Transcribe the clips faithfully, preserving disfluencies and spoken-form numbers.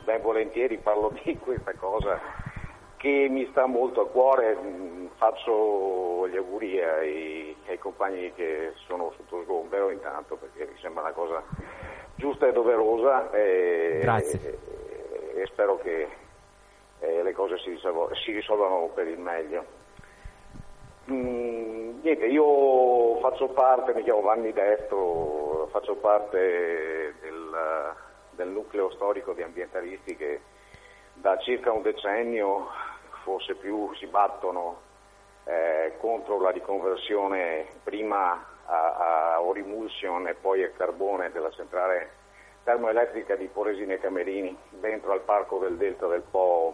ben volentieri parlo di questa cosa che mi sta molto a cuore. Faccio gli auguri ai, ai compagni che sono sotto sgombero intanto, perché mi sembra una cosa giusta e doverosa, e, Grazie. e, e spero che eh, le cose si, risolv- si risolvano per il meglio. Mm, niente, io faccio parte, mi chiamo Vanni Destro, faccio parte del, del nucleo storico di ambientalisti che da circa un decennio, forse più, si battono eh, contro la riconversione prima a, a Orimulsion e poi a carbone della centrale termoelettrica di Poresine Camerini dentro al parco del Delta del Po,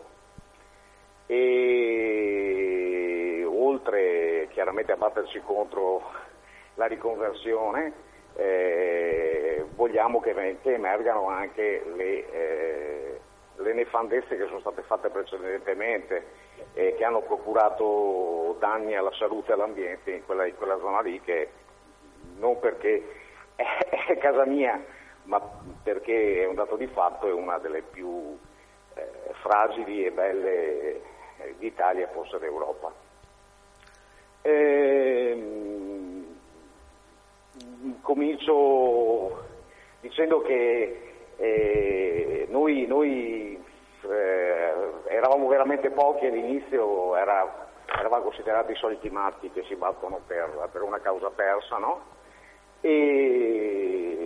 e oltre chiaramente a batterci contro la riconversione eh, vogliamo che, che emergano anche le, eh, le nefandezze che sono state fatte precedentemente e eh, che hanno procurato danni alla salute e all'ambiente in quella, in quella zona lì, che non perché è, è casa mia, ma perché è un dato di fatto, è una delle più eh, fragili e belle d'Italia, forse d'Europa. Ehm, comincio dicendo che eh, noi, noi eh, eravamo veramente pochi all'inizio, era, eravamo considerati i soliti matti che si battono per, per una causa persa, no? E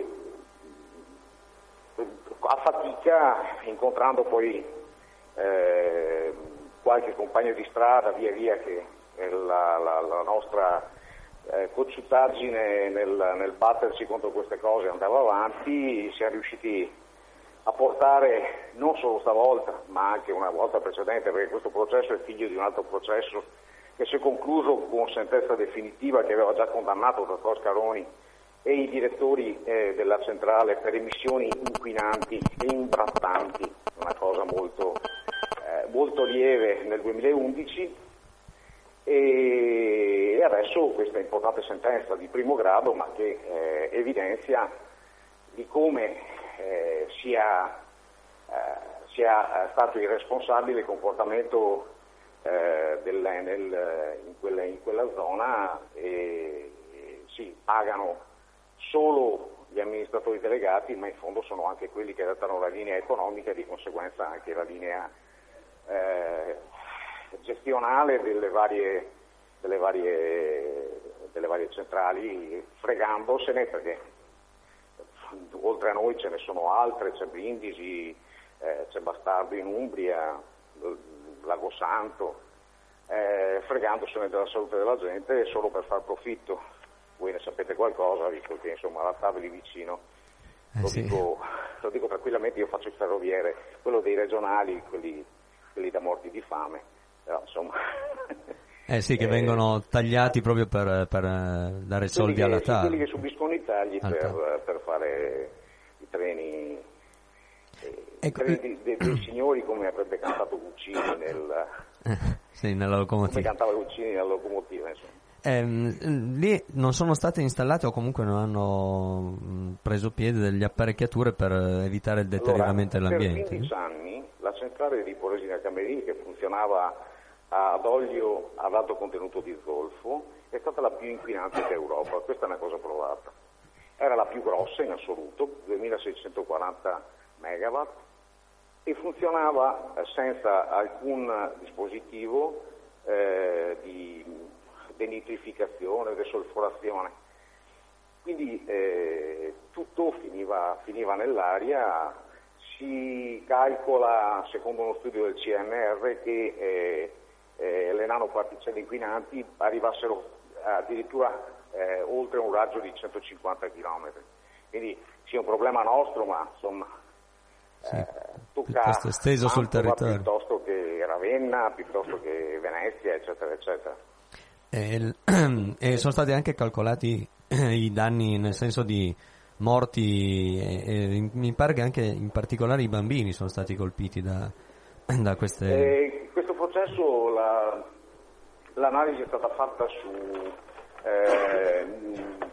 a fatica, incontrando poi eh, qualche compagno di strada, via via che la, la, la nostra eh, cocciutaggine nel, nel batterci contro queste cose andava avanti, siamo riusciti a portare, non solo stavolta, ma anche una volta precedente, perché questo processo è figlio di un altro processo che si è concluso con sentenza definitiva che aveva già condannato il dottor Scaroni e i direttori eh, della centrale per emissioni inquinanti e imbrattanti, una cosa molto, eh, molto lieve nel duemilaundici, e adesso questa importante sentenza di primo grado, ma che eh, evidenzia di come eh, sia, eh, sia stato irresponsabile il comportamento eh, dell'Enel in quella, in quella zona, e, e sì, pagano solo gli amministratori delegati, ma in fondo sono anche quelli che dettano la linea economica e di conseguenza anche la linea eh, gestionale delle varie, delle, varie, delle varie centrali, fregandosene, perché oltre a noi ce ne sono altre, c'è Brindisi, eh, c'è Bastardo in Umbria, Lago Santo, eh, fregandosene della salute della gente solo per far profitto. Voi ne sapete qualcosa, visto che insomma la Tavoli vicino, eh, lo, sì. dico, lo dico tranquillamente, io faccio il ferroviere, quello dei regionali, quelli, quelli da morti di fame, però insomma... Eh sì, che eh, vengono tagliati proprio per, per dare soldi che, alla sì, Tavoli. quelli che subiscono i tagli per, per fare i treni, eh, ecco, i treni dei, dei, dei signori, come avrebbe cantato Guccini nel... sì, nella locomotiva. Come cantava Guccini nella locomotiva, insomma. Eh, lì non sono state installate o comunque non hanno preso piede delle apparecchiature per evitare il deterioramento allora, dell'ambiente? Per quindici anni la centrale di Poresina Camerini, che funzionava ad olio ad alto contenuto di zolfo, è stata la più inquinante d'Europa, questa è una cosa provata. Era la più grossa in assoluto, duemilaseicentoquaranta megawatt, e funzionava senza alcun dispositivo eh, di denitrificazione, desolforazione, quindi eh, tutto finiva, finiva nell'aria. Si calcola, secondo uno studio del C N R, che eh, eh, le nanoparticelle inquinanti arrivassero addirittura eh, oltre un raggio di centocinquanta chilometri, quindi sì, è un problema nostro, ma insomma sì, eh, tocca esteso sul territorio, piuttosto che Ravenna, piuttosto che Venezia, eccetera eccetera. E, e sono stati anche calcolati i danni, nel senso di morti, e, e mi pare che anche in particolare i bambini sono stati colpiti da, da queste... Eh, questo processo, la, l'analisi è stata fatta su eh,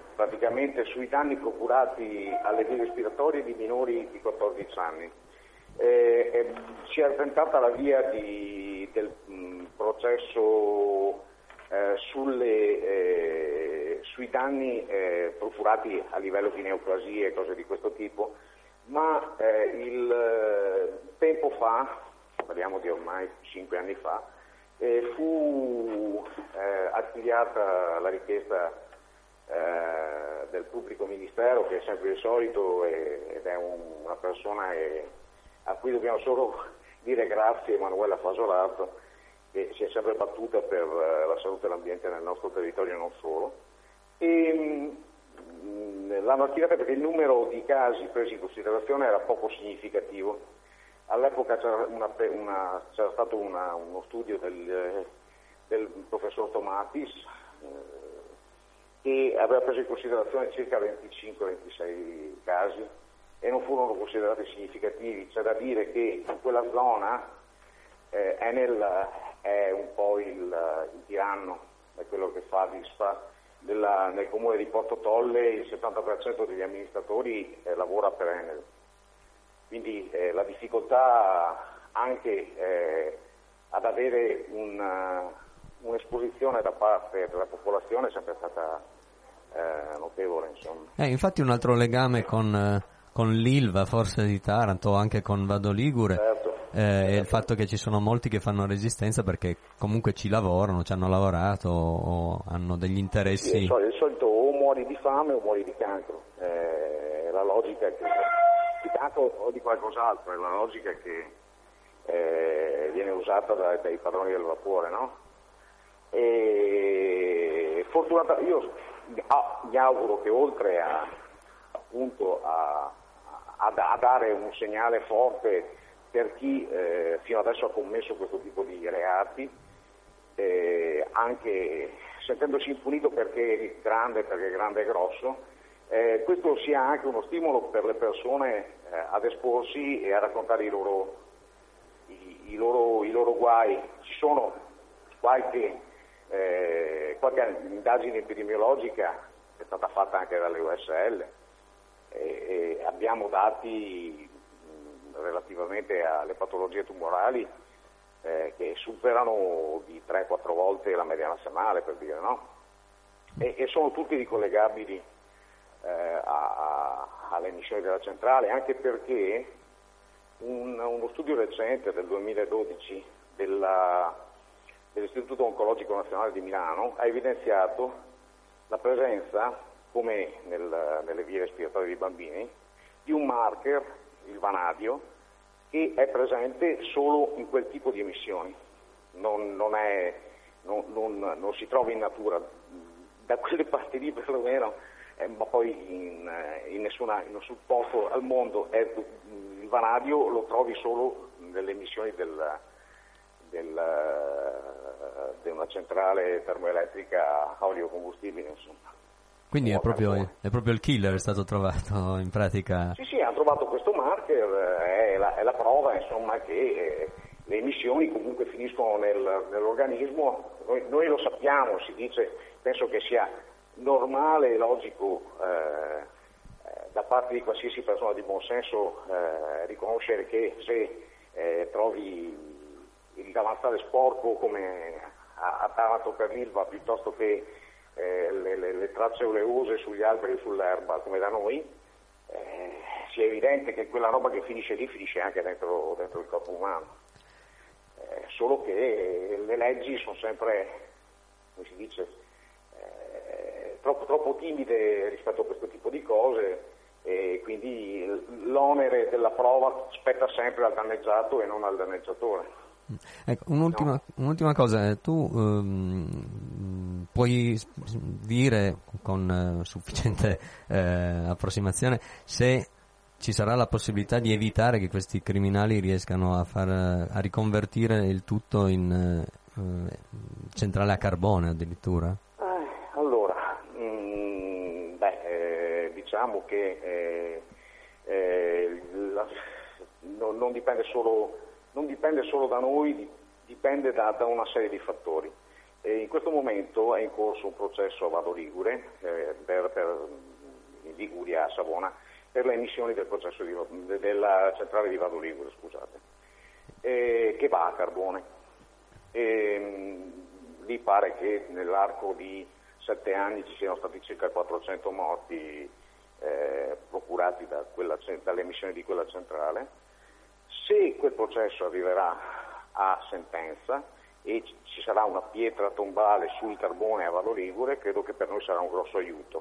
praticamente sui danni procurati alle vie respiratorie di minori di quattordici anni, eh, eh, si è tentata la via di, del mh, processo eh, sulle, eh, sui danni eh, procurati a livello di neoplasie e cose di questo tipo, ma eh, il eh, tempo fa, parliamo di ormai cinque anni fa, eh, fu eh, archiviata la richiesta eh, del pubblico ministero, che è sempre il solito e, ed è un, una persona e, a cui dobbiamo solo dire grazie, Emanuela Fasolato, che si è sempre battuta per eh, la salute e l'ambiente nel nostro territorio e non solo. E, mh, l'hanno attivata perché il numero di casi presi in considerazione era poco significativo. All'epoca c'era, una, una, c'era stato una, uno studio del, del professor Tomatis eh, che aveva preso in considerazione circa venticinque ventisei casi e non furono considerati significativi. C'è da dire che in quella zona eh, Enel è un po' il, il tiranno, è quello che fa disfa della, nel comune di Porto Tolle il settanta per cento degli amministratori eh, lavora per Enel. Quindi eh, la difficoltà anche eh, ad avere una, un'esposizione da parte della popolazione è sempre stata eh, notevole. Insomma. Eh, infatti un altro legame con, eh, con l'Ilva, forse di Taranto, o anche con Vado Ligure, certo, eh, certo. È il fatto che ci sono molti che fanno resistenza perché comunque ci lavorano, ci hanno lavorato o hanno degli interessi. Sì, il solito o muori di fame o muori di cancro. Eh, la logica è che di cancro o di qualcos'altro, è la logica che eh, viene usata dai, dai padroni del vapore, no? E fortunatamente io ah, mi auguro che oltre a appunto a, a, a dare un segnale forte per chi eh, fino adesso ha commesso questo tipo di reati, eh, anche sentendosi impunito perché è grande, perché è grande e grosso, eh, questo sia anche uno stimolo per le persone eh, ad esporsi e a raccontare i loro, i, i loro, i loro guai. Ci sono qualche, eh, qualche indagine epidemiologica che è stata fatta anche dalle U S L e, e abbiamo dati mh, relativamente alle patologie tumorali eh, che superano di tre quattro volte la media nazionale, per dire, no? E, e sono tutti ricollegabili eh, a, a, alle emissioni della centrale, anche perché un, uno studio recente del duemiladodici della, dell'Istituto Oncologico Nazionale di Milano ha evidenziato la presenza, come nel, nelle vie respiratorie dei bambini, di un marker, il vanadio, che è presente solo in quel tipo di emissioni, non, non, è, non, non, non si trova in natura, da quelle parti lì perlomeno, eh, ma poi in, in, nessuna, in nessun posto al mondo è, il vanadio lo trovi solo nelle emissioni del, del, di una centrale termoelettrica a oleocombustibile, insomma. Quindi è proprio, è proprio il killer, è stato trovato in pratica? Sì, sì, hanno trovato questo marker, è la, è la prova insomma che eh, le emissioni comunque finiscono nel, nell'organismo, noi, noi lo sappiamo, si dice, penso che sia normale e logico eh, eh, da parte di qualsiasi persona di buon senso eh, riconoscere che se eh, trovi il davanzale sporco come a, a Taranto per l'Ilva piuttosto che Eh, le, le, le tracce oleose sugli alberi e sull'erba come da noi, eh, sia evidente che quella roba che finisce lì finisce anche dentro, dentro il corpo umano, eh, solo che le leggi sono sempre, come si dice, eh, troppo, troppo timide rispetto a questo tipo di cose e quindi l'onere della prova spetta sempre al danneggiato e non al danneggiatore. Ecco, un'ultima, no. un'ultima cosa, tu um, puoi dire con uh, sufficiente uh, approssimazione se ci sarà la possibilità di evitare che questi criminali riescano a, far, a riconvertire il tutto in uh, centrale a carbone addirittura? Eh, allora, mh, beh, eh, diciamo che eh, eh, la, no, non dipende solo non dipende solo da noi, dipende da, da una serie di fattori. E in questo momento è in corso un processo a Vado Ligure, eh, per, per in Liguria a Savona, per le emissioni del processo di, della centrale di Vado Ligure, scusate, eh, che va a carbone. E, lì pare che nell'arco di sette anni ci siano stati circa quattrocento morti eh, procurati da quella, dalle emissioni di quella centrale. Se quel processo arriverà a sentenza e ci sarà una pietra tombale sul carbone a Vado Ligure, credo che per noi sarà un grosso aiuto.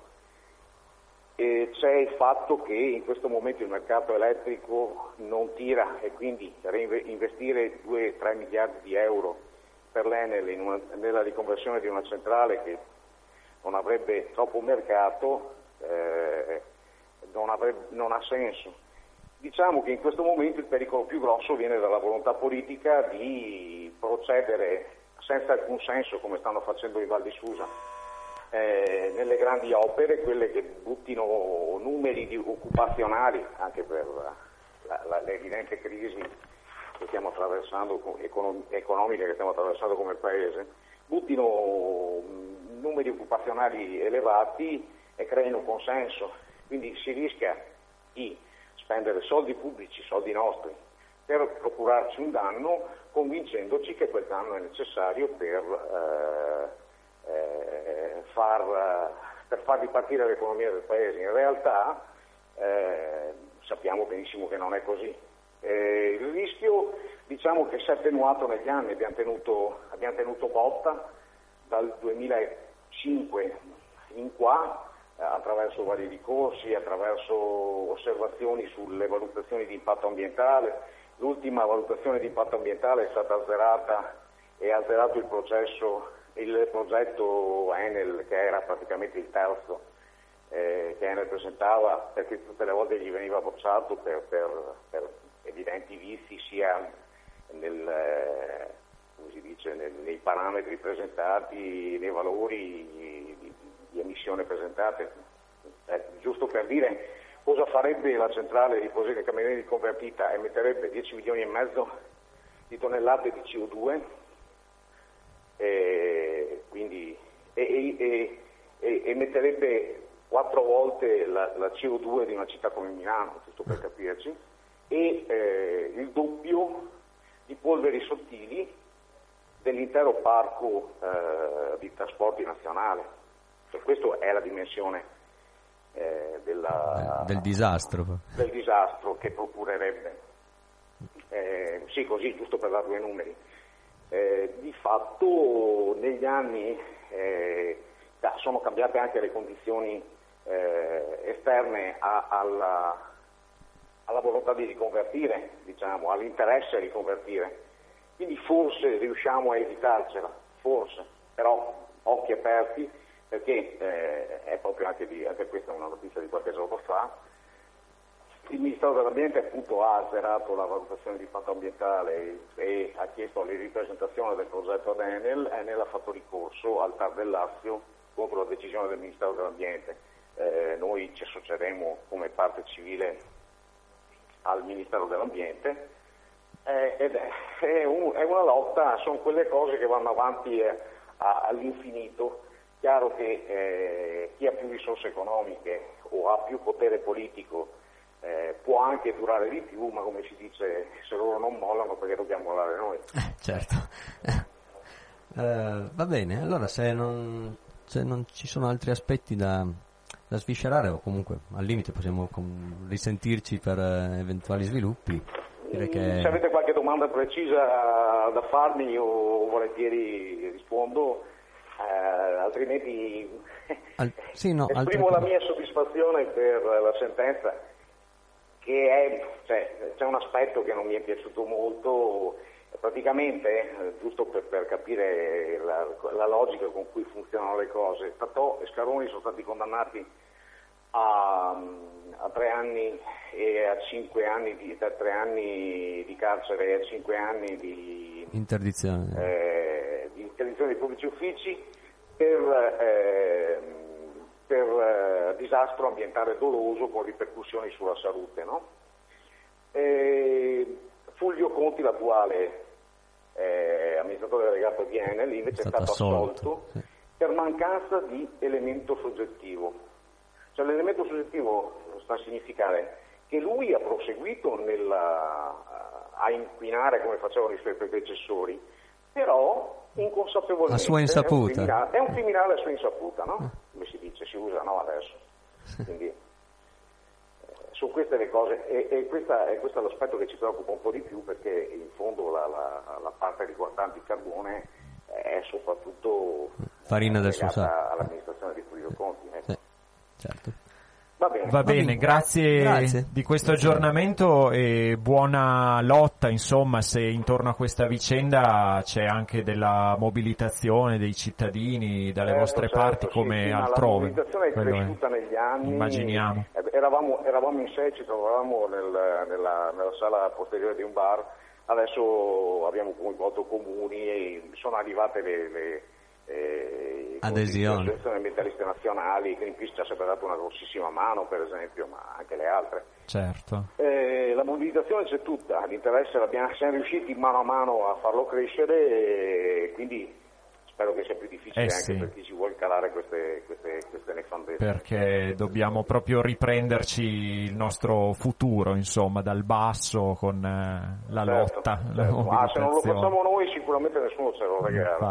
E c'è il fatto che in questo momento il mercato elettrico non tira e quindi investire due tre miliardi di euro per l'Enel in una, nella riconversione di una centrale che non avrebbe troppo mercato eh, non, avrebbe, non ha senso. Diciamo che in questo momento il pericolo più grosso viene dalla volontà politica di procedere senza alcun senso, come stanno facendo i Val di Susa, eh, nelle grandi opere, quelle che buttino numeri di occupazionali, anche per la, la, l'evidente crisi che stiamo attraversando, econom- economica che stiamo attraversando come paese, buttino numeri occupazionali elevati e creino consenso. Quindi si rischia di spendere soldi pubblici, soldi nostri, per procurarci un danno, convincendoci che quel danno è necessario per, eh, eh, far, per far ripartire l'economia del paese. In realtà eh, sappiamo benissimo che non è così. Eh, il rischio, diciamo che si è attenuato negli anni, abbiamo tenuto, abbiamo tenuto botta dal duemilacinque in qua, attraverso vari ricorsi, attraverso osservazioni sulle valutazioni di impatto ambientale. L'ultima valutazione di impatto ambientale è stata azzerata e ha azzerato il processo, il progetto Enel, che era praticamente il terzo eh, che Enel presentava, perché tutte le volte gli veniva bocciato per, per, per evidenti vizi sia nel, eh, come si dice, nel, nei parametri presentati, nei valori di, di emissione presentate. Eh, giusto per dire cosa farebbe la centrale di Posillipo Camerinelli convertita, emetterebbe dieci milioni e mezzo di tonnellate di C O due e quindi e, e, e, emetterebbe quattro volte la, la C O due di una città come Milano, giusto per capirci, e eh, il doppio di polveri sottili dell'intero parco eh, di trasporti nazionale. Cioè, questa è la dimensione eh, della, del disastro del disastro che procurerebbe. Eh, sì, così, giusto per dare due numeri. Eh, di fatto negli anni eh, sono cambiate anche le condizioni eh, esterne a, alla, alla volontà di riconvertire, diciamo, all'interesse a riconvertire. Quindi forse riusciamo a evitarcela, forse, però occhi aperti, perché eh, è proprio anche, di, anche questa è una notizia di qualche giorno fa, il Ministero dell'Ambiente appunto ha azzerato la valutazione di impatto ambientale e ha chiesto la ripresentazione del progetto ad Enel. Enel ha fatto ricorso al T A R del Lazio contro la decisione del Ministero dell'Ambiente. Eh, noi ci associeremo come parte civile al Ministero dell'Ambiente eh, ed è, è, un, è una lotta, sono quelle cose che vanno avanti eh, a, all'infinito. Chiaro che eh, chi ha più risorse economiche o ha più potere politico eh, può anche durare di più, ma come si dice, se loro non mollano perché dobbiamo mollare noi. Eh, certo. Eh, va bene, allora se non, se non ci sono altri aspetti da, da sviscerare, o comunque al limite possiamo com- risentirci per eh, eventuali sviluppi. Direi che... Se avete qualche domanda precisa da farmi io volentieri rispondo. Uh, altrimenti Al, sì, no, esprimo la mia soddisfazione per la sentenza, che è, cioè, c'è un aspetto che non mi è piaciuto molto, praticamente, eh, giusto per, per capire la, la logica con cui funzionano le cose. Tatò e Scaroni sono stati condannati a, a tre anni e a cinque anni di, da tre anni di carcere e a cinque anni di interdizione. Eh, di interdizione dei pubblici uffici per, eh, per eh, disastro ambientale doloso con ripercussioni sulla salute, no? eh, Fulvio Conti, l'attuale eh, amministratore delegato di Enel, invece è stato, è stato assolto, assolto sì. per mancanza di elemento soggettivo, Cioè l'elemento soggettivo sta a significare che lui ha proseguito nella, a inquinare come facevano i suoi predecessori, però inconsapevolmente a sua insaputa. È un criminale, è un criminale a sua insaputa, no? Come si dice, si usa, no, adesso. Quindi eh, su queste le cose, e, e, questa, e questo è l'aspetto che ci preoccupa un po' di più, perché in fondo la, la, la parte riguardante il carbone è soprattutto farina del suo legata sacco all'amministrazione dei Pulito Conti. Ecco. Sì, certo. Va bene, Va bene grazie, grazie di questo aggiornamento e buona lotta, insomma, se intorno a questa vicenda c'è anche della mobilitazione dei cittadini dalle certo, vostre certo, parti sì, come sì, altrove. La mobilitazione è Quello cresciuta è. negli anni. Immaginiamo. Eravamo, eravamo in sé, ci trovavamo nel, nella, nella sala posteriore di un bar, adesso abbiamo coinvolto comuni e sono arrivate le... le Eh, adesioni, le associazioni ambientaliste nazionali. Greenpeace ci ha sempre dato una grossissima mano, per esempio, ma anche le altre. Certo. Eh, la mobilitazione c'è tutta, l'interesse l'abbiamo, siamo riusciti mano a mano a farlo crescere e quindi spero che sia più difficile eh anche sì. per chi ci vuole calare queste, queste, queste nefandezze. Perché dobbiamo proprio riprenderci il nostro futuro, insomma, dal basso con eh, la certo, lotta, certo. la Ma se non lo mobilitazione. facciamo noi sicuramente nessuno ce lo regalerà.